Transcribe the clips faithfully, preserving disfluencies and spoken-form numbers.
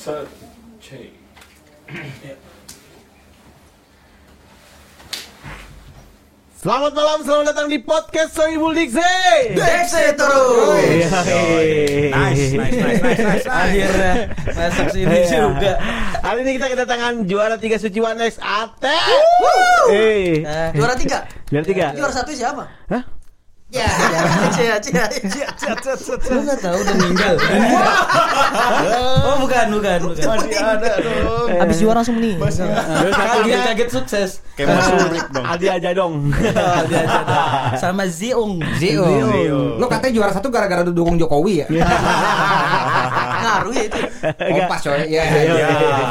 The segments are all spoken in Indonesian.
C. Selamat malam, selamat datang di podcast Sohibul Diksi. Diksi terus. Nice, nice, nice, nice, nice. Akhirnya masuk sini juga. Hari ini kita kedatangan juara tiga Suci One X Ate. Eh, Eh, juara tiga. juara tiga. Juara satu siapa? Hah? Ya, cia, cia, cia, cia, cia. Lu nggak tahu udah meninggal. Oh bukan, bukan, bukan. Masih ada dong. Abis juara langsung meninggal. Kaget, kaget sukses. Kayak Mas Ulrik dong. Adi aja dong. Adi aja dong. Sama Zeung. Zeung. Lu katanya juara satu gara-gara dukung Jokowi ya? Ngaruh ya itu. Kompas coy. Iya. Ya.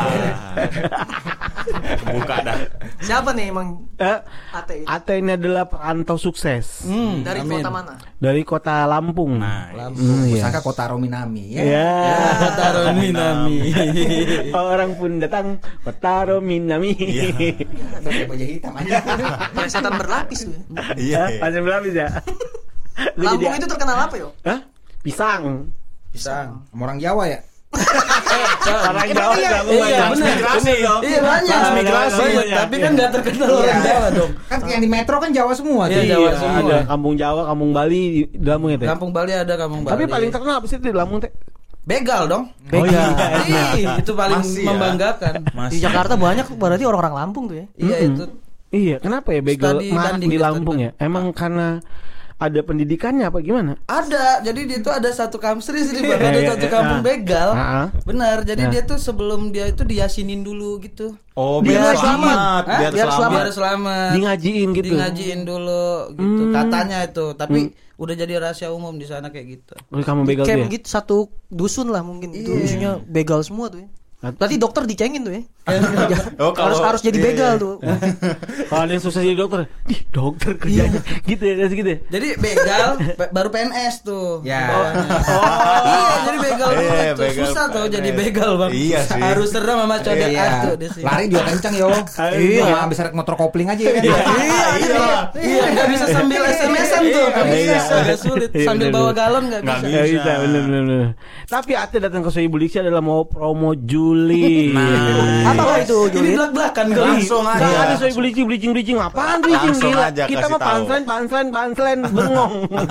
Buka dah. Siapa nih emang Eh, Ate ini? Ate ini adalah perantau sukses Hmm, dari kota mana? dari kota Lampung. Nah, Hmm, iya. Sangka kota Rominami ya. Ya. Kota Rominami. Orang pun datang kota Rominami. Pakai baju hitam aja. Setan berlapis tuh. Iya. Pasien berlapis ya. Gua Lampung jadi- itu terkenal apa yo? Hah? Pisang. Pisang. Sama orang Jawa ya? Orang Jawa iya. Lampung Iya, banyak. bener. Migrasi dong. Iya banyak. Transmigrasi. Banyak, tapi kan nggak terkenal orang Iya. Jawa dong. Kan yang di metro kan Jawa semua Iya, tuh. Jawa Iya, semua. ada kampung Jawa, kampung Bali di di Lampung itu. Kampung Bali ada kampung Bali. Tapi paling terkenal apa sih di Lampung teh? begal dong. Oh iya. Ih, itu paling Masih ya? membanggakan. Masih. Di Jakarta banyak berarti orang-orang Lampung tuh ya. Iya Mm-mm. itu. Iya, kenapa ya begal Studi marak banding di gitu, Lampung ya? Emang karena ada pendidikannya apa gimana? Ada, jadi dia itu ada satu kamstris di Bang, ada Iya, satu iya. kampung Ah. begal. Ah. Benar, jadi Nah. dia tuh sebelum dia itu diyasinin dulu gitu. Oh, Biar biar selamat. selamat. Hah? Biar Biar selamat. Biar selamat. Di ngajiin gitu. Di ngajiin dulu gitu. Hmm. Katanya itu, tapi udah jadi rahasia umum di sana kayak gitu. Oh, kamu begal tuh Camp ya? gitu satu dusun lah mungkin. Itu Iya. isinya begal semua tuh ya. Berarti dokter dicengin tuh ya. Oh, kalau- harus harus jadi iya, begal iya. tuh. Kalau ada yang susah jadi dokter, ih dokter kerjanya gitu ya, kasih gitu ya. Jadi begal pe- baru P N S tuh. Ya. di bawahnya. Iya, jadi begal Iya, banget tuh. begal Susah tuh P N S. jadi begal, Bang. Iya sih. Harus serem sama codek Iya. tuh di sini. Lari juga kencang yo. Iya. Sama abis naik motor kopling aja ya kan. Iya, iya, iya, nggak bisa sambil S M S-an tuh, nggak Iya. bisa, agak sulit. Iya, Sambil bener, bawa bener. galon nggak Nggak bisa. Gak bisa, bener bener bener. Tapi Ate datang ke Sohibul Diksi adalah mau promo Juli. Apakah itu Ini Juli? belak-belakan gue. Langsung Gak aja. ada Sohibul Diksi bleaching bleaching apaan bleaching Langsung gila. aja Kita kasih mah tahu. panslen panslen panslen bengong.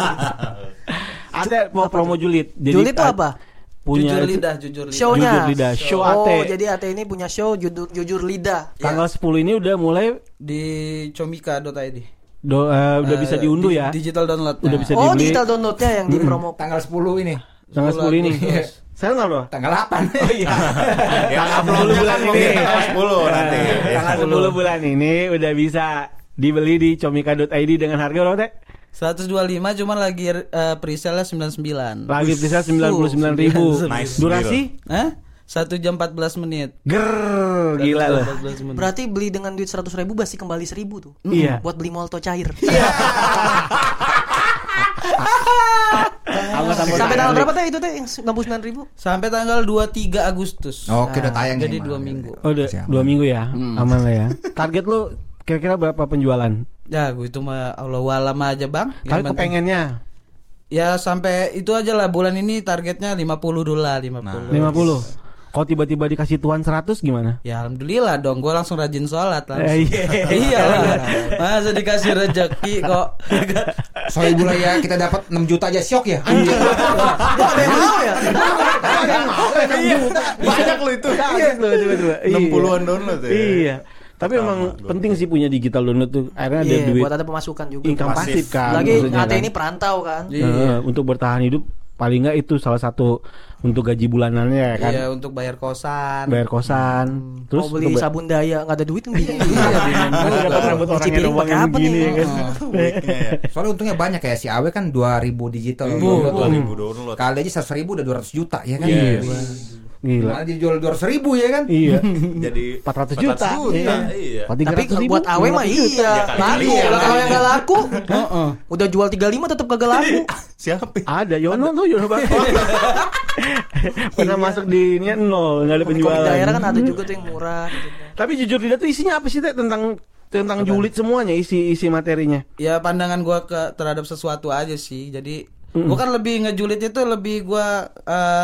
Ate mau promo Juli. Jadi Juli itu Ate apa? Punya Jujur lidah, jujur lidah. Show-nya. Jujur lidah, show Oh, Ate. jadi Ate ini punya show jujur, jujur lidah. Tanggal sepuluh ini udah mulai Di comika dot i d. do, eh, udah Eh, bisa diunduh di- ya. Digital download. Udah bisa Oh, dibeli. digital downloadnya yang di promo. Tanggal sepuluh ini. Tanggal sepuluh ini. Iya. Sekarang tanggal berapa? Tanggal delapan. Oh iya. Ya, sepuluh bulan ini. Tanggal sepuluh nanti. Tanggal sepuluh bulan ini udah bisa dibeli di comika dot i d dengan harga berapa teh? seratus dua puluh lima cuman lagi uh, pre-sale-nya sembilan puluh sembilan. Lagi bisa sembilan puluh sembilan ribu. Nice. Durasi? Hah? satu jam empat belas menit. Ger, gila loh. empat belas menit. Berarti beli dengan duit seratus ribu masih kembali seribu tuh. Iya. Buat beli molto cair. Sampai tanggal berapa teh itu teh yang enam puluh sembilan ribu? Sampai tanggal dua puluh tiga Agustus. Oke, udah tayang Jadi nih, dua Bang. minggu. Oh, udah Siap. dua minggu ya, aman lah ya. Target lu kira-kira berapa penjualan? Ya, gue itu mah Allah walam aja, Bang. Yang Kali penting- kepengennya Ya sampai itu aja lah, bulan ini targetnya lima puluh dolar, lima puluh. lima puluh. Kalau tiba-tiba dikasih tuan seratus gimana? Ya alhamdulillah dong, gue langsung rajin sholat langsung. Eh, iya. Iya lah, masa dikasih rezeki kok. Sohibul ya kita dapat enam juta aja syok ya. Gak ada yang mau ya? Iya. Banyak lo itu. Iya, tiba-tiba. enam puluhan download ya. Iya. Tapi emang penting sih punya digital download tuh. Akhirnya ada Iya, duit buat ada pemasukan juga. income Pasif. pasif kan. Lagi maksudnya Ate kan. ini perantau kan. Iya. Nah, untuk bertahan hidup paling nggak itu salah satu untuk gaji bulanannya kan. Iya, untuk bayar kosan. Bayar kosan. Terus Mau beli untuk ba- sabun daya nggak ada duit kan bingung. Iya, bingung Mana juga. dapat rambut orang Nyicip yang piring doang pakai yang apa begini nih? ya kan. Duitnya ya. Soalnya untungnya banyak ya, si Awe kan dua ribu digital. dua ribu download. Kali aja seratus ribu udah dua ratus juta ya kan. Yes. Gila. Malah dijual dua ratus ribu ya kan. Iya. Jadi empat ratus juta. Iya. Iya. Empat tiga Tapi ratus ribu, buat awe lima mah ratus juta. iya, Ya, kali laku. iya. Lah kalau yang nggak laku, Heeh. udah jual tiga puluh lima tetap kagak laku. Siapa? Ada Yono tuh Yono Bakso. Pernah masuk di ini nol, nggak ada Kalau di penjualan. daerah kan ada juga tuh yang murah gitu. Tapi jujur tidak tuh isinya apa sih teh tentang tentang julid semuanya isi isi materinya. Ya pandangan gua ke terhadap sesuatu aja sih. Jadi gua kan lebih ngejulit itu lebih gua eh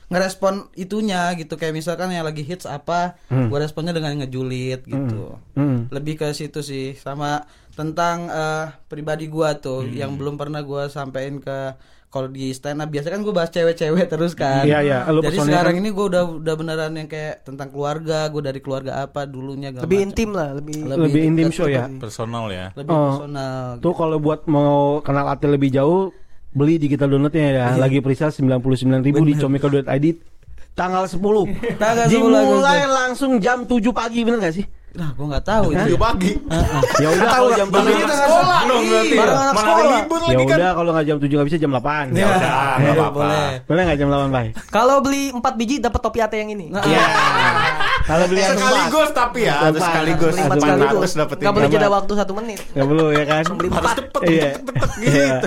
ngerespon itunya gitu, kayak misalkan yang lagi hits apa, Hmm. gue responnya dengan ngejulit gitu. Hmm. Lebih ke situ sih, sama tentang eh, pribadi gue tuh Hmm. yang belum pernah gue sampein ke kalau di stand up. Biasanya kan gue bahas cewek-cewek terus kan. Iya, iya. Lu Jadi personnya sekarang kan- ini gue udah udah beneran yang kayak tentang keluarga, gue dari keluarga apa dulunya gak Lebih intim lah, lebih Lebih intim deket, show ya? Personal ya. lebih Oh. personal. Tuh kalau buat mau kenal Atil lebih jauh, beli digital downloadnya ya. Lagi presale sembilan puluh sembilan ribu di comika dot i d tanggal sepuluh. Tanggal sepuluh Dimulai Agustus. langsung jam tujuh pagi, bener gak sih? Nah, gue nggak tahu itu. Tujuh pagi. Ya udah kalau jam Bareng tujuh. anak sekolah dong berarti. Bareng anak Mana ada sekolah. libur Ya lagi kan. udah kalau nggak jam tujuh nggak bisa jam delapan. Ya, udah, nggak ya, apa-apa. boleh. Boleh nggak jam delapan, Bay? Kalau beli empat biji dapat topi ate yang ini. Nah, Iya. Kalau beli yang sempat. Sekaligus tapi ya, harus Sempat. sekaligus. Beli empat Aduh, sekaligus. Harus dapetin. Enggak boleh Apa? jeda waktu satu menit. Nggak perlu ya kan? Beli Harus empat. cepet, Iya. cepet, cepet Iya. gitu.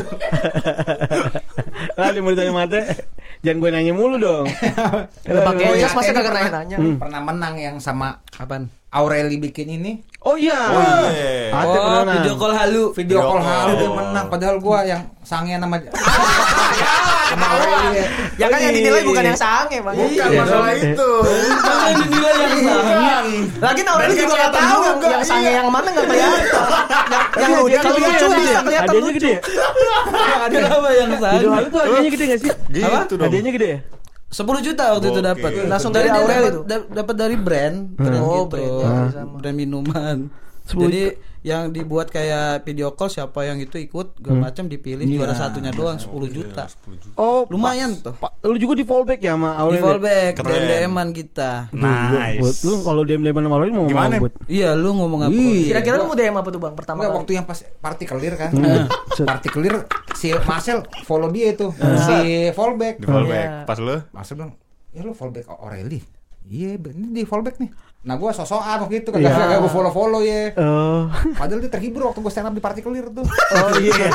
Lah mau ditanya mate, jangan gue nanya mulu dong. Udah pakai Oh, jas iya, masa Ate kagak pernah- nanya-nanya. Pernah menang yang sama apaan? Aureli bikin ini. Oh iya. Oh, iya. Ate Oh, pernah nang. video call halu. Video Video call call. halu dia menang, padahal gua yang sange nama sama Aureli ya. Ya kan yang dinilai bukan yang sange, Bang. Bukan Iya. masalah itu. Yang dinilai yang sangat. Lagi Aureli Dan juga kelihatan enggak tahu yang, juga, yang sange iya. yang mana enggak kelihatan. Yang yang Hadiahnya kalau gede lucu ya, bisa kelihatan hadiahnya lucu. gede ya? Kenapa yang Video sangat? halu tuh hadiahnya gede gak sih? Gitu dong. Hadiahnya gede ya? sepuluh juta waktu itu Oke. dapat. Langsung dari Jadi dia Aurel dapat- itu? da- Dapat dari brand, brand Oh, gitu. brand, ya, sama. Brand minuman. sepuluh Jadi yang dibuat kayak video call, siapa yang itu ikut segala macam dipilih, juara satunya doang sepuluh juta. Oh, Lumayan tuh. Pak, lu juga di fallback ya sama Di Aurel? ya? fallback, Keren. D M D M-an kita. Nice. Buat lu kalau D M D M sama Aurel mau Gimana? ngomong buat. Iya, lu ngomong apa? Kira-kira lu mau D M apa tuh, Bang? Pertama Enggak, kali. waktu yang pas party clear kan. Hmm. Party clear si Marcel follow dia itu. Si fallback. Di fallback. Iya. Pas lu Marcel bilang, "Ya lu fallback Aureli." Iya, ini di fallback nih. Nah, gua sosokan waktu itu kagak Iya. kagak gua follow-follow ya. Oh. Padahal dia terhibur waktu gua stand up di party clear tuh. Oh iya.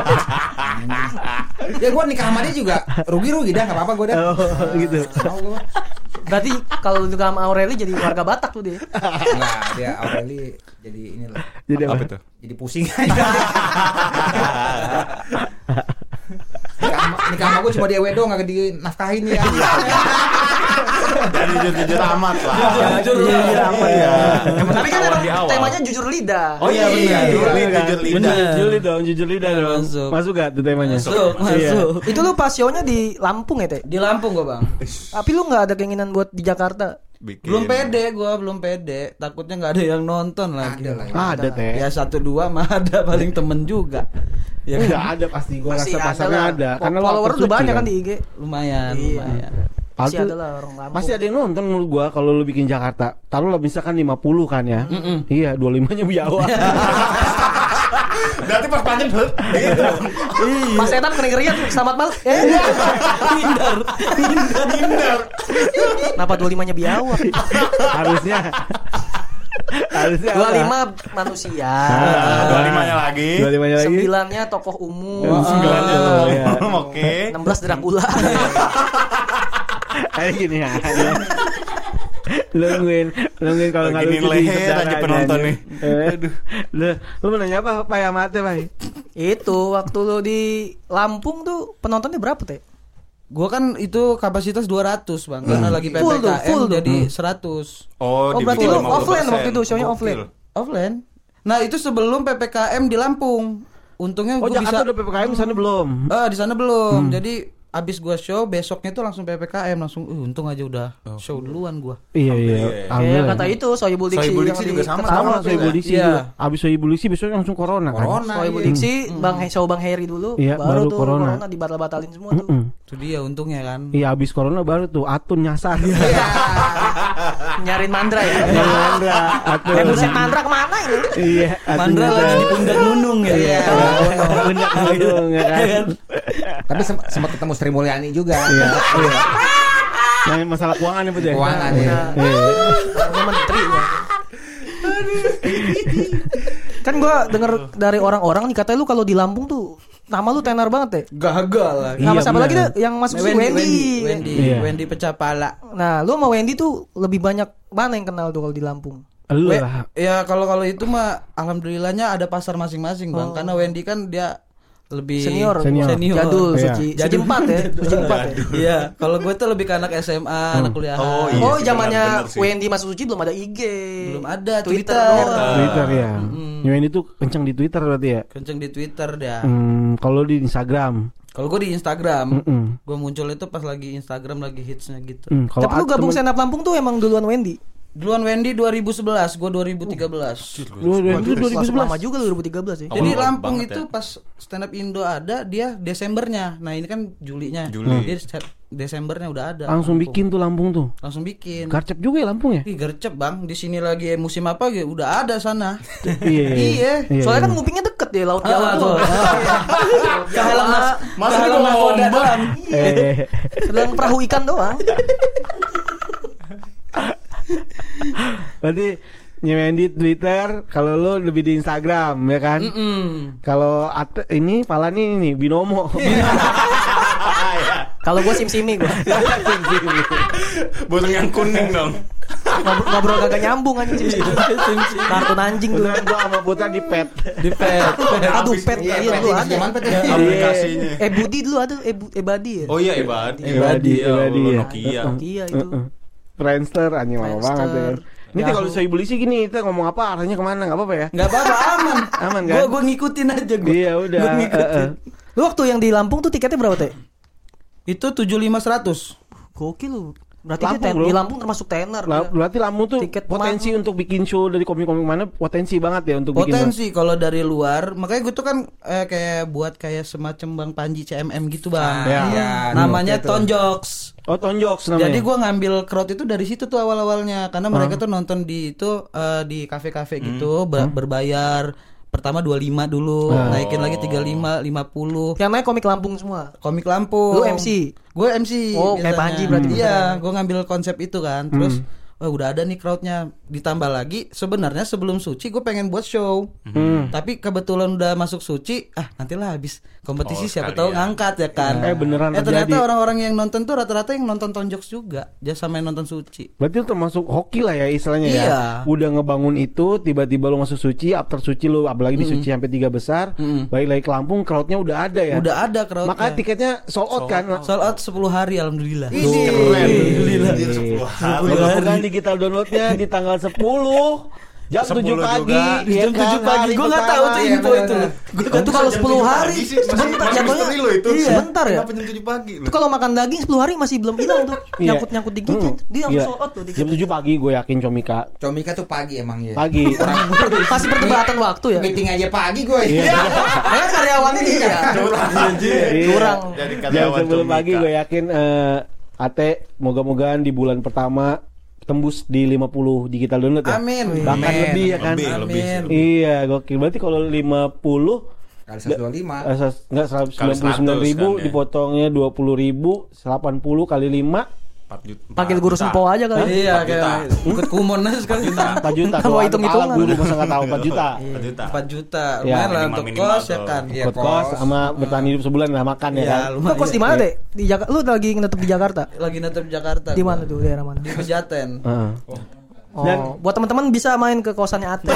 Ya gua nikah sama dia juga rugi-rugi dah, enggak apa-apa gua dah. Oh gitu. Mau gua. Berarti kalau lu sama Aureli jadi warga Batak tuh dia. Enggak, dia Aureli jadi inilah. Jadi apa apa? itu? Jadi pusing aja. Nikah sama, nikah sama gue cuma dia wedo nggak dinafkahin ya. Dan jujur-jujur amat lah. Jujur Jujur amat. Iya. Tapi kan Ketahuan emang di awal. temanya jujur lidah. Oh iya benar. Iya, Jujur kan? jujur lidah. Bener, jujur lidah dong, jujur lidah dong. Masuk. Masuk gak tuh temanya? Masuk, Iya. masuk. Itu lu pas show-nya di Lampung ya, Teh? Di Lampung gua, Bang. Tapi lu enggak ada keinginan buat di Jakarta? Bikin. Belum pede gua, belum pede. Takutnya nggak ada yang nonton lagi. Ada lah. Ya. Ah, ada teh. Ya satu dua mah ada, paling temen juga. Ya kan? Enggak ada pasti gua Pasti rasa pasarnya lah. ada. Fo- Karena lu follower upload udah banyak lucu kan di I G. Lumayan, Iya. lumayan. Pasti Pasti ada lah orang Lampung. Pasti ada yang nonton menurut gua kalau lu bikin Jakarta. Taruhlah misalkan lima puluh kan ya. Iya, dua puluh lima-nya biawa. Berarti pas panjang gitu. Pas setan kering-keringan selamat malam. Eh, Hindar, hindar, hindar. kenapa dua puluh lima-nya biawak? Harusnya. Harusnya dua puluh lima apa? manusia. Ah. Dua limanya lagi. dua puluh lima-nya lagi. Sembilannya tokoh umum. Oh, sembilannya Oh, tuh, ya. Oke. enam belas Dracula. Kayak gini ya. Lu nungguin, lu nungguin kalau nggak Beginiin lucu leher diisep aja darah penonton aja. nih. Eh, Lu, lu mau nanya apa Pak ya mate Pak? Itu waktu lu di Lampung tuh penontonnya berapa, Teh? Gua kan itu kapasitas dua ratus, Bang. Karena lagi Full tuh, P P K M full tuh. jadi seratus. Oh, Oh, berarti dibikin lu lima puluh offline persen. waktu itu, show-nya Gokil. offline. Offline. Nah, itu sebelum P P K M di Lampung. Untungnya Oh gua bisa Jakarta udah P P K M sana belum? Ah, di sana belum. Jadi abis gua show besoknya tuh langsung P P K M langsung. Uh, untung aja udah show duluan gua. Iya iya. Alhamdulillah. Kayak kata itu Sohibul Diksi. Sohibul yang Diksi di juga sama, Ketawa. Sama Sama, Sohibul ya? Diksi Iya. juga. Abis Sohibul Diksi besoknya langsung corona kan. Corona. Sohibul iya. Diksi, Bang He- show Bang Heri dulu, Iya, baru, baru tuh corona. corona, dibatal-batalin semua tuh. Mm-mm. Itu dia untungnya kan. Iya abis corona baru tuh Atun nyasar. Nyariin Mandra ya. Iya, Mandra, Atun. Eh buset Mandra kemana ini? Iya, Atun Mandra nyasar. lagi di pundak nunung ya. Iya, pundak nunung ya kan. Tapi sem- sempat ketemu Sri Mulyani juga. Iya, iya. Nah, masalah keuangan ya, Bud ya? Keuangan ya. Iya. Orangnya menteri ya. Kan gua denger dari orang-orang nih katanya lu kalau di Lampung tuh nama lu tenar banget ya. Gagal lah. Iya, Nama siapa bener. lagi deh yang masuk Wendy, Wendy. Wendy, Wendy, Iya. Wendy pecah pala. Nah, lu sama Wendy tuh lebih banyak mana yang kenal tuh kalau di Lampung? Lu We- lah. ya kalau kalau itu mah alhamdulillahnya ada pasar masing-masing, Bang. Oh. Karena Wendy kan dia lebih Senior, Senior. jadul, Iya. suci, suci empat ya, suci empat ya. Iya, kalau gue tuh lebih ke anak S M A, anak kuliahan. Oh, iya. Oh, sih, zamannya benar-benar sih. Wendy masuk suci belum ada I G. Belum ada, Twitter. Twitter. doang. Twitter ya. New Wendy tuh kenceng di Twitter berarti ya. Kenceng di Twitter dah. Hmm, kalau di Instagram. Kalau gue di Instagram, Mm-mm. gue muncul itu pas lagi Instagram lagi hitsnya gitu. Hmm, kalau Tapi lu at- gabung temen- stand up Lampung tuh emang duluan Wendy. Duluan Wendy dua ribu sebelas, gue dua ribu tiga belas. Lu dari itu dua ribu Masuk sebelas. lama juga dua ribu tiga belas ya. Jadi Awal-awal Lampung banget itu ya. pas stand up Indo ada dia Desembernya. Nah ini kan Julinya. Juli. Dia se- Desembernya udah ada. Langsung Lampung. bikin tuh Lampung tuh. Langsung bikin. Garcep juga ya Lampung ya? Ih gercep bang, di sini lagi musim apa gitu, udah ada sana. Iya. Iya. Iya, Soalnya iya. kan ngupingnya deket ya Laut Jawa Ah, tuh. tuh. Kehalang mas, Masa kehalang itu nakoda ngomong? doang. Eh, Sedang perahu ikan doang. berarti nyemen di Twitter, kalau lu lebih di Instagram ya kan? Mm-mm. Kalau Ate- ini pala nih nih binomo. Kalau gue sim-simi gue. Botol yang kuning dong. Ngobrol, ngobrol kagak nyambung anjing sim-simi. Kartun anjing tuh. Beneran gua sama Putra di pet. Di pet. Aduh pet Iya, iya dulu pet ada. zaman pet ya. Ya, aplikasinya. Eh Budi dulu ada eh Bu- eh Badi ya. Oh iya, Ebadi. Ebadi, Ya, Ebadi, Allah, ya. Nokia. Iya itu. Heeh. Friendster anjing lama Friendster. banget ya kan. Ini Yahoo. kalau saya beli sih gini, kita ngomong apa arahnya kemana nggak apa-apa ya? Nggak apa-apa aman. Aman kan? Gue gue ngikutin aja gue. Iya udah. Gue ngikutin. eh, eh. Lu waktu yang di Lampung tuh tiketnya berapa teh? Itu tujuh lima seratus. Gokil lu. Berarti Lampung, dia ten- bro. di Lampung termasuk tenar. Lah, dia. berarti Lampung tuh Tiket potensi mahal. untuk bikin show dari komik-komik mana potensi banget ya untuk bikin. Potensi kalau dari luar, makanya gue tuh kan eh, kayak buat kayak semacam Bang Panji C M M gitu bang. Ya. Iya. Iya, Namanya oke tuh. Tonjoks. Oh Tonjoks namanya. Jadi gue ngambil crowd itu dari situ tuh awal-awalnya, karena mereka tuh nonton di itu eh, di kafe-kafe gitu ber- berbayar. Pertama dua puluh lima dulu, naikin lagi tiga puluh lima, lima puluh. Yang naik komik Lampung semua. Komik Lampung. Lu M C? Gue M C. Oh, kayak biasanya. Panji berarti Iya, beneran. gue ngambil konsep itu kan. Terus, wah udah ada nih crowdnya. Ditambah lagi, sebenarnya sebelum suci gue pengen buat show. Hmm. Tapi kebetulan udah masuk suci, ah nantilah habis kompetisi Oh, siapa sekalian. tahu ngangkat ya kan. Eh, beneran Eh ternyata terjadi. orang-orang yang nonton tuh rata-rata yang nonton Tonjoks juga, just sama yang nonton suci. Berarti itu termasuk hoki lah ya istilahnya ya. Iya. Udah ngebangun itu, tiba-tiba lu masuk suci, after suci lu apalagi di suci sampai tiga besar, Mm-mm. balik lagi ke Lampung, crowdnya udah ada ya. Udah ada crowdnya. Makanya tiketnya sold out kan. Sold out sepuluh hari alhamdulillah. Alhamdulillah. sepuluh hari. Mudah-mudahan digital downloadnya di tanggal sepuluh jam tujuh sepuluh pagi, juga. ya Jam tujuh kan, pagi, hari gue nggak tahu pertama. tuh Iya, info benar, itu. benar. Gue Itu kalau sepuluh hari sebentar jatuhnya. Misteri lo itu. Iya. Sebentar ya. Kenapa jam tujuh pagi? Itu kalau makan daging sepuluh hari masih belum hilang tuh. Iya. Nyangkut-nyangkut di gigi. Hmm. Dia langsung Iya. sold out tuh di Jam tujuh pagi gue yakin Comika. Comika tuh pagi emang ya. Pagi. Masih perdebatan waktu ya. Meeting aja pagi gue. Iya. Karena karyawannya dia. Iya. Curang. Jadi Jam karyawan sebelum Comika. pagi gue yakin eh, Ate moga-mogaan di bulan pertama tembus di lima puluh digital download ya. Amin. Bahkan Amin. lebih ya kan. Lebih, lebih sih, Amin. lebih. Iya, gokil. Berarti kalau lima puluh Kali seratus dua puluh lima. eh, ses- enggak seratus sembilan puluh sembilan seratus ribu kan ya. dipotongnya dua puluh ribu, delapan puluh kali lima empat juta. Panggil guru sempo aja kali. Iya, empat juta. kayak ikut kumon aja sekarang. empat juta. Mau Doa hitung-hitungan. kepala guru masa enggak tahu empat juta. empat juta. empat juta. Ya, Lumayan lah minimal- untuk minimal kos ya tuh. kan. Iya, Ikut kos sama bertahan hidup sebulan lah makan ya Iya, kan. Lu lumayan. kos di mana deh? Di Jakarta. Lu lagi ngetep di Jakarta. Lagi netep di Jakarta. Di gua. mana tuh daerah mana? Di Pejaten. Heeh. Oh, Dan- buat teman-teman bisa main ke kosannya Ate.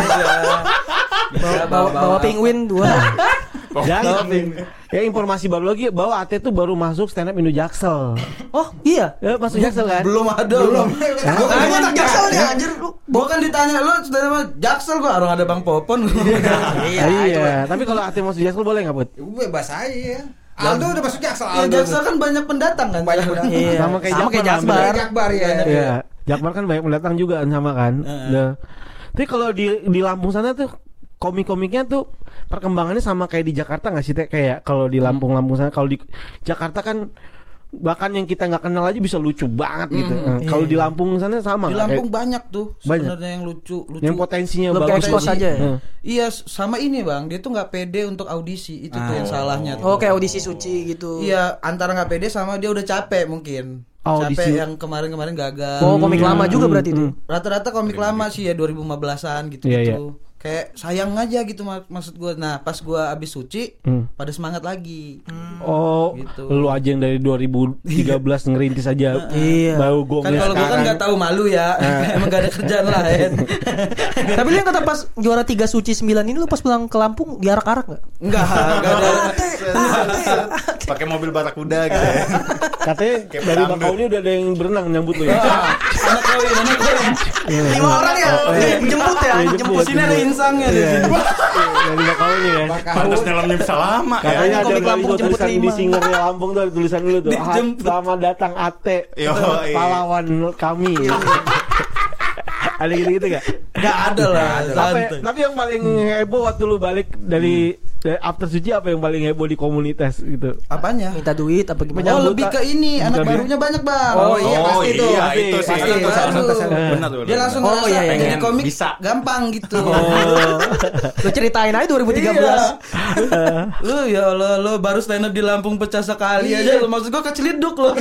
Bisa bawa, bawa penguin dua. Dan ya informasi baru lagi bahwa Ate tuh baru masuk stand up Indo Jaksel. Oh iya. Ya, masuk Jaksel kan? Belum ada belum. Gue kan anak jaksel nih anjir lu. Gua kan ditanya lu sudah nama Jaksel gua orang ada Bang Popon. Iya, iya. Tapi kalau Ate masuk Jaksel boleh nggak, Bud? Gue bebas aja ya. Aldo udah masuk Jaksel. Ya Aldo. Jaksel kan banyak pendatang kan. Banyak pendatang. Iya. Sama kayak Sama kayak Jakbar, Jakbar. Jakbar ya. Iya. Jakbar kan banyak pendatang juga kan sama kan. Nah, tapi kalau di di Lampung sana tuh komik-komiknya tuh perkembangannya sama kayak di Jakarta nggak sih Teh? Kayak kalau di Lampung-Lampung sana, kalau di Jakarta kan bahkan yang kita nggak kenal aja bisa lucu banget gitu. Nah, kalau di Lampung sana sama Di nggak? Lampung Kayak- banyak tuh Banyak. sebenarnya yang lucu, lucu. yang potensinya Belum bagus. ke-expose aja ya? Heeh. Iya, sama ini Bang, dia tuh nggak pede untuk audisi. Itu tuh yang salahnya tuh. Oh kayak audisi suci gitu. Iya, antara nggak pede sama dia udah capek mungkin. Audisi. Capek yang kemarin-kemarin gagal. Oh komik lama juga berarti itu. Rata-rata komik lama sih ya dua ribu lima belasan gitu Iya, iya. gitu. kayak sayang aja gitu mak- maksud gue. Nah pas gue abis suci Hmm. pada semangat lagi. Oh, Gitu. lu aja yang dari dua ribu tiga belas ngerintis aja. Iya. Baru Kan gongnya kalau gue kan sekarang. nggak tahu malu ya, emang gak ada kerjaan lain. Tapi lu yang kata pas juara tiga suci sembilan ini lu pas pulang ke Lampung diarak-arak enggak? Enggak, enggak ada. Pakai mobil barakuda gitu ya. Katanya Kayak dari pedangdut. Bakau ini udah ada yang berenang nyambut lu ya. Anak kawin, anak kawin. Lima orang ya? Jemput ya? Iya, Jemput. Sini ada insangnya di Iya. sini. Dari Bakau ini ya. Pantas nyelamnya bisa lama ya. Katanya ada komik Lampung baliho jemput tulisan di lima. singernya Lampung tuh ada tulisan dulu tuh. Ah, Dijemput. Selamat datang Ate, Yo, iya. pahlawan kami. Ada gitu-gitu gak? Enggak ada lah. Apa, santai. tapi yang paling heboh waktu lu balik dari, dari after suci apa yang paling heboh di komunitas gitu? Apanya? Minta duit apa gimana? Oh Menyambut- lebih ke ini, anak Bukan, barunya banyak bang. Oh, iya, Oh pasti tuh. iya itu sih. Pasti Itu salah baru. satu. Benar tuh. Dia langsung Oh, ngerasa iya, iya, pengen iya. komik Bisa. gampang gitu. Oh. Lu ceritain aja dua ribu tiga belas. Iya. Lu ya Allah, lu baru stand up di Lampung pecah sekali aja. Lu maksud gua keceliduk lu.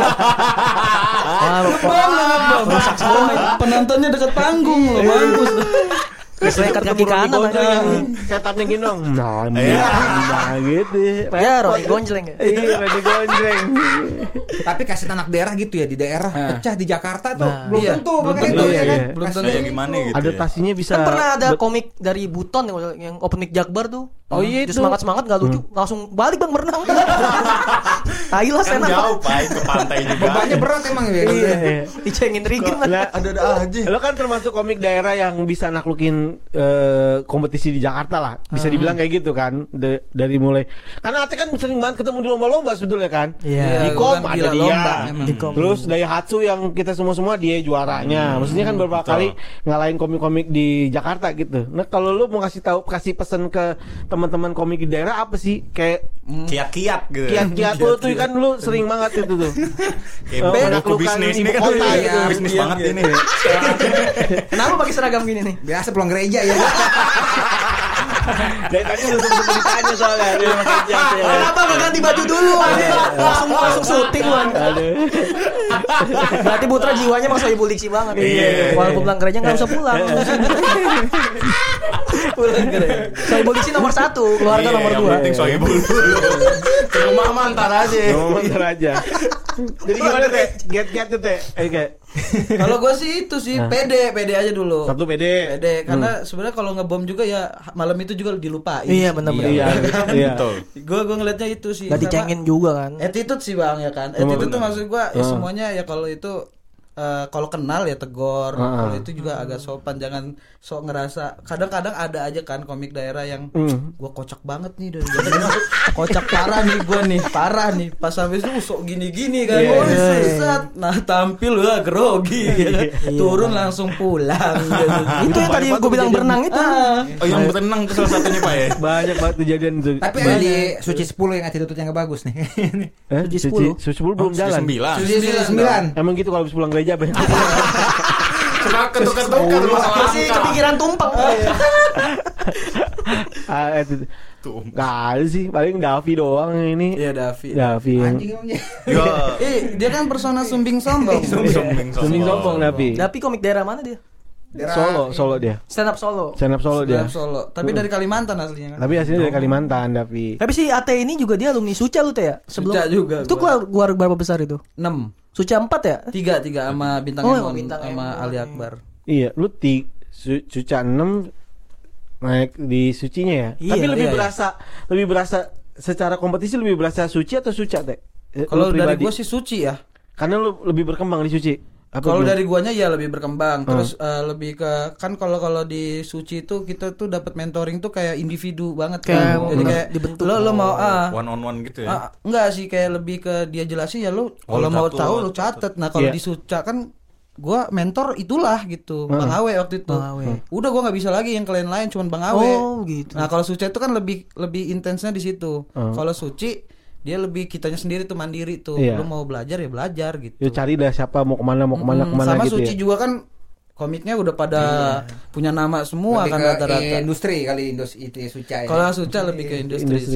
Ah, Rusak semua. Penontonnya dekat panggung lu, mampus. Kesekat kaki kanan aja. Setannya gini dong. Nah, Iya. nah gitu. Ya, Roni gonjleng ya. Iya, Rani Gonjreng. Tapi kasih anak daerah gitu ya, di daerah pecah di Jakarta tuh. Nah. Belum Iya, tentu, belum makanya tentu, itu iya, ya kan. iya. Belum Kasih tentu. Kayak gimana gitu. Ada ya. tasinya bisa. Kan pernah ada bet- komik dari Buton yang, yang open mic Jakbar tuh. Oh iya Dia itu. semangat-semangat gak lucu, langsung balik Bang berenang. Tai lah Kan stand up. jauh Pak ke pantai juga. Bebannya berat emang ya. Iya, iya. Dicengin Rigen Lah, lah. Ada-ada aja. Lo kan termasuk komik daerah yang bisa naklukin eh, kompetisi di Jakarta lah. Bisa dibilang kayak gitu kan. De- dari mulai. Karena Ate kan sering banget ketemu di lomba-lomba sebetulnya kan. Iya. Di kom Bukan ada gila dia. lomba, emang. Di kom. Terus Daihatsu yang kita semua-semua dia juaranya. Maksudnya kan beberapa betul. kali ngalahin komik-komik di Jakarta gitu. Nah, kalau lu mau kasih tahu kasih pesan ke teman-teman komik di daerah apa sih? Kayak Kiat-kiat gitu. kiat-kiat lu tuh kan lu sering banget itu tuh. Kayak Oh, buku menaklukkan bisnis ini ibu kan kota iya, gitu. bisnis Iya, banget iya. ini. Kenapa pakai seragam gini nih? Biasa pulang gereja ya. Dari tadi lu sempat ditanya soalnya dia pakai jas ya. Kenapa gak ganti baju dulu aja? Langsung langsung syuting lu. Aduh. Berarti Putra jiwanya emang sohibul diksi banget. Iya. Walaupun pulang gereja nggak usah pulang. Pulang gereja. Sohibul diksi nomor satu, keluarga Iya, nomor yang dua. penting sohibul dulu. Ke rumah mah ntar aja. Ngomong bentar aja. Jadi gimana teh? Get-get tuh teh. Eh kayak Kalau gue sih itu sih pede, pede aja dulu. satu pede. Pede karena sebenarnya kalau ngebom juga ya malam itu juga dilupain. Iya benar-benar. Iya. Iya. Betul. Gue gue ngelihatnya itu sih. Gak Sama dicengin juga kan. attitude sih bang ya kan. Emang Attitude tuh benar. maksud gue ya Ah. semuanya ya kalau itu eh, kalau kenal ya tegor. Ah. Kalau itu juga agak sopan, jangan sok ngerasa. Kadang-kadang ada aja kan komik daerah yang Hmm. gue kocak banget nih dari dari kocak parah nih gue nih parah nih pas habis itu sok gini-gini kan. Iya, Oh, iya, sesat. Nah tampil wah grogi ya kan. Turun langsung pulang. gitu. Itu yang tadi gue bilang berenang itu. Ah. Oh yang berenang itu salah satunya Pak ya. Banyak banget kejadian itu. Tapi ada di Suci sepuluh yang attitude-nya nggak bagus nih. Eh, Suci Suci sepuluh. Suci sepuluh belum Suci jalan. sembilan. Suci sembilan. Emang gitu kalau habis pulang gereja banyak. Suka ketukar-tukar masalah Masih angka. kepikiran tumpeng. Ah, itu. Tuh. Nggak ada sih, paling Davi doang ini. Iya Davi. Davi yang Anjing emangnya. Yo. Eh dia kan persona sumbing sombong. Sumbing Sumbing sombong Davi. Tapi komik daerah mana dia? Daerah- Solo, Solo dia. Stand up solo. Stand up Solo dia. Dalam Solo. Tapi dari Kalimantan aslinya kan. Tapi aslinya dari Kalimantan, Davi. Tapi si Ate ini juga dia alumni Suca lu teh ya? Suca juga Itu gua. keluar, keluar berapa besar itu? enam Suca empat ya? tiga tiga sama bintang Oh, Emon Bintang sama Emon, Ali iya. Akbar. Iya, lu ti su, Suca enam naik di sucinya ya. Iya, Tapi lebih iya, iya. berasa lebih berasa secara kompetisi lebih berasa suci atau Suca teh? Eh, Kalau lu dari pribadi. gua sih suci ya. Karena lu lebih berkembang di suci. Apa Kalau gimana? dari guanya ya lebih berkembang. Terus eh, lebih ke kan kalau kalau di suci itu kita tuh dapat mentoring tuh kayak individu banget Kayak kan. Jadi kayak dibentuk. lo lo mau ah One on one gitu ya. Ah, enggak sih kayak lebih ke dia jelasin ya lu Oh, kalau lu mau catat, tahu lu lu catet. Nah, kalau Iya. di Suca kan gua mentor itulah gitu. Bang Awe waktu itu. Bang Awe. Udah gua nggak bisa lagi yang kalian lain cuman Bang Awe. Oh, gitu. Nah, kalau Suca itu kan lebih lebih intensnya di situ. Hmm. Kalau Suci dia lebih kitanya sendiri tuh mandiri tuh. Iya. Lu mau belajar ya belajar gitu. Ya cari dah siapa mau kemana mau kemana Mm, kemana sama gitu Suci ya. juga kan komiknya udah pada punya nama semua Lebih kan ke rata-rata. industri kali industri itu Suca ya. Kalau Suca lebih ke industri. Industri. sih.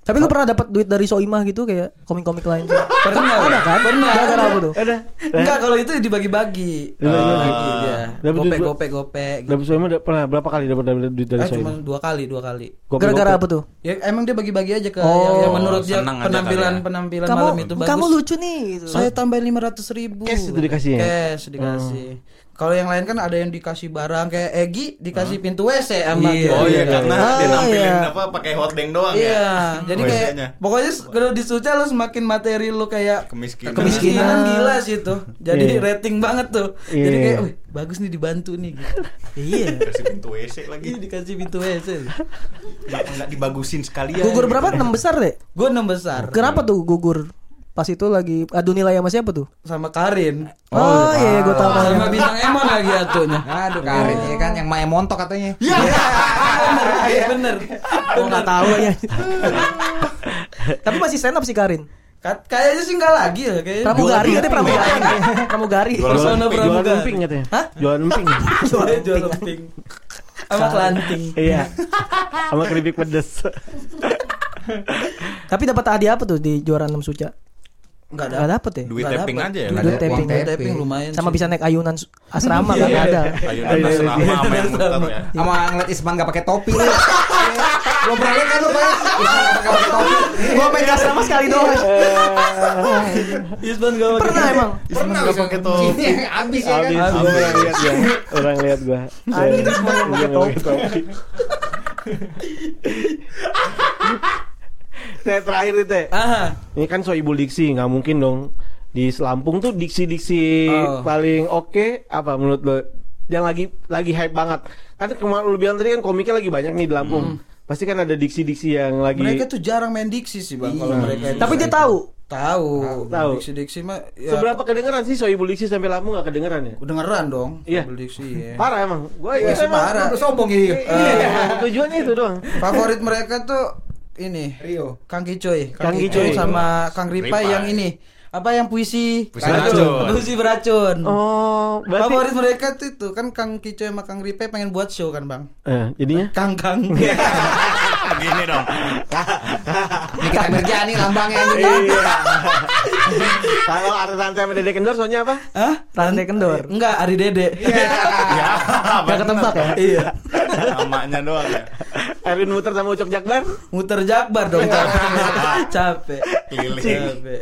Tapi lu pernah dapat duit dari Soimah gitu kayak komik-komik lain tuh? Pernah, Ada kan? Pernah. Gara-gara apa tuh? Ada. Enggak, kalau itu dibagi-bagi. Dibagi dia. Dapat Gopek, duit- gopek, gopek. gitu. Dapat Soimah da- pernah berapa kali dapat dapat duit dari Eh, cuma Soimah? dua kali, dua kali. Gopek- Gara-gara gopek. apa tuh? Ya emang dia bagi-bagi aja ke Oh, yang, yang menurut dia senang aja penampilan kali ya. penampilan Kamu malam itu bagus. kamu lucu nih gitu. Saya tambahin lima ratus ribu. Cash itu dikasih ya? Cash dikasih. Kalau yang lain kan ada yang dikasih barang kayak Egi dikasih pintu W C sama Iya. Oh iya, Iya, karena iya. dia Oh, nampilin iya. apa pakai hotdeng doang ya. Iya, jadi kayak W C-nya. pokoknya kalau di Suca lu semakin materi lu kayak Kemiskinan. kemiskinan gila sih tuh. Jadi Iya. rating banget tuh. Iya. Jadi kayak, wih bagus nih dibantu nih gitu. Iya. Kasih pintu W C lagi. Iya dikasih pintu W C. Kenapa enggak dibagusin sekalian? Gugur berapa? enam besar deh. Gue enam besar Kenapa tuh gugur? Pas itu lagi adu nilai sama siapa tuh? sama Karin. Oh, iya, gue tahu tahu. Sama bintang Emon lagi atunya. Aduh Karin ya kan yang Mae Montok katanya. Iya. Bener, iya bener. Gue nggak tahu ya. Tapi masih stand up sih Karin. Ka- Kayaknya sih enggak lagi ya kayaknya. Pramugari katanya pramugari. Pramugari. Jualan Sono Jualan pramugari. emping katanya. Hah? Jualan emping. Jualan jualan emping. Sama kelanting. Iya. Sama keripik pedes. Tapi dapat hadiah apa tuh di juara enam Suca? Enggak Nggak dapet ya? Duit Nggak tapping dapet. aja ya. Duit Ada tapping. uang Tapping, tapping. lumayan Sama sih. bisa naik ayunan su- asrama kan ada. Ayunan asrama sama yang muter ya. Sama ngeliat Isman gak pakai topi lu. Lo pernah lihat kan lu Pak? Isman gak pakai topi. Gua main ke asrama sekali doang. Isban gak Pernah emang. Pernah enggak pakai topi. Ini yang habis ya kan. Habis. Oh, orang lihat gua. Orang lihat gua. Anjing, semua yang pakai Dia nggak topi. Teh terakhir nih teh. Aha. Ini kan Soibul Diksi, nggak mungkin dong di Lampung tuh diksi-diksi Oh. paling oke apa menurut lo? Yang lagi lagi hype banget. Kan kemarin lu bilang tadi kan komiknya lagi banyak nih di Lampung. Pasti kan ada diksi-diksi yang lagi. Mereka tuh jarang main diksi sih bang. Kalau mereka itu. Tapi dia tahu. tahu. Tahu. Diksi-diksi mah. Ya, Seberapa kedengeran sih Soibul Diksi sampai Lampung nggak kedengeran ya? kedengeran dong. Iya. Soibul Diksi. Ya. Parah emang. Gua Iya, itu emang parah. Lu sombong gitu. Iya, tujuannya itu doang. Favorit mereka tuh ini Rio. Kang Kicoy, Kang Kicoy. sama Kang Ripai Ripai. yang ini. Apa yang puisi? Puisi beracun. Puisi beracun. Oh, berarti Favorit mereka tuh itu kan Kang Kicoy sama Kang Ripai pengen buat show kan bang? eh, jadinya Kang Kang. Gini dong. Nikita Mirjani lambangnya ini. Iya. Kalau Artan sama Dede Kendor soalnya apa? Hah? Rantai kendor. Enggak, Ari Dede. Ya. Gak ketebak ya? Iya. Namanya doang ya. Erwin Muter sama Ucok Jakbar. Muter Jakbar dong. Capek. Capek. Keliling. Capek.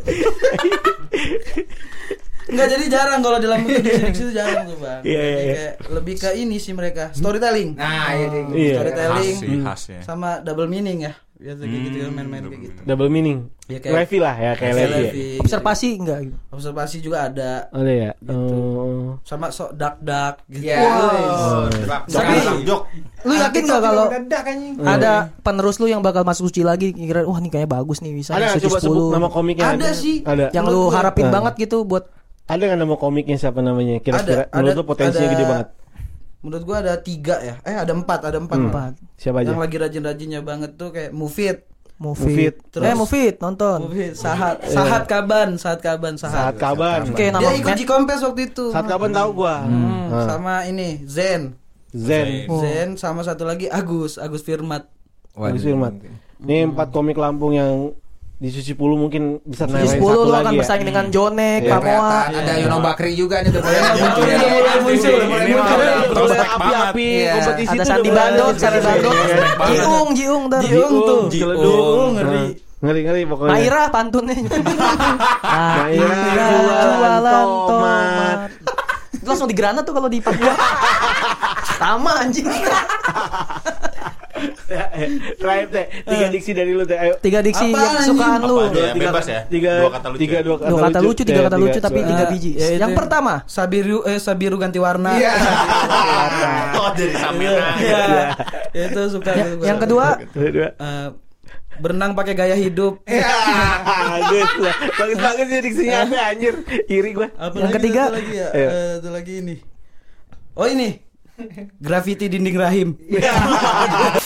Enggak, jadi jarang kalau di Lampung tuh diksi itu jarang tuh bang. Iya, iya, Jadi iya. kayak lebih ke ini sih mereka storytelling. Nah, iya deh. Iya. Storytelling Khas sih, khas ya. sama double meaning ya. Biasa kayak gitu kan main-main kayak gitu. Double meaning. Ya, kayak- Levi lah ya kayak Kayak Levi. ya. Levi. Observasi enggak gitu. Observasi juga ada. Ada ya. Gitu. Oh. Sama sok dak-dak gitu. Iya. Oh, Tapi- Tapi jok. Lu yakin gak kalau dadak anjing. ada penerus lu yang bakal masuk Suci lagi kira wah nih kayaknya bagus nih bisa Ada nggak Suci coba sebut sepuluh. nama komiknya? Ada sih. Ada. Yang lu Menurut gua- harapin Nah. banget gitu buat Ada nggak nama komiknya siapa namanya? Kira-kira Ada, menurut ada, lu potensinya ada- gede banget. Menurut gua ada tiga ya. Eh ada empat, ada empat. Hmm. Empat. Siapa aja? Yang lagi rajin-rajinnya banget tuh kayak Mufid. Mufid. Mufid. Terus- Eh Mufid nonton. Mufid, Sahat, Sahat Kaban, Sahat Kaban, Saat Sahat. kaban. Kayak Dia nama ikut Cikompes waktu itu. Saat kaban tahu gua. Hmm, Ah. sama ini Zen. Zen. Oh. Zen sama satu lagi Agus, Agus Firmat. Agus Firman. Ini empat komik Lampung yang di Suci sepuluh mungkin bisa Suci naik sepuluh satu lu akan lagi ya. bersaing dengan Jonek, Iya. Pamoa. Kelihatan ada Yono Bakri juga nih udah mulai Iya, muncul. iya, ya. iya, mulai muncul, Ini mulai mah muncul. udah Mulai prospek api-api Iya. kompetisi Ada tuh Sandi udah mulai. Bandot, Sandi Bandot. Prospek banget. Jiung, Jiung dah. Jiung tuh. Ciledug. ngeri. Nah, Ngeri-ngeri pokoknya. Maira pantunnya. Maira jualan tomat. Itu langsung di Granat tuh kalau di Papua. Sama anjing. Terakhir teh, tiga diksi dari lu teh. Ayo. Tiga diksi Apaan, yang kesukaan lu. Apa aja ya? Bebas ya? Tiga, Dua kata lucu tiga, ya? dua kata, Dua kata lucu, tiga Eh, kata lucu tapi tiga. tiga biji. Ya, itu Yang pertama, Sabiru eh Sabiru ganti warna. Iya. Oh, jadi Samira. Iya. Itu suka ya- suka. yang kedua, Dua. Eh, berenang pakai gaya hidup. Bagus lah. Bagus-bagus ya diksinya ada anjir. Iri gua. Apa Yang lagi, ketiga? satu lagi ya? Iya. Eh, satu lagi ini. Oh ini. Graffiti dinding rahim.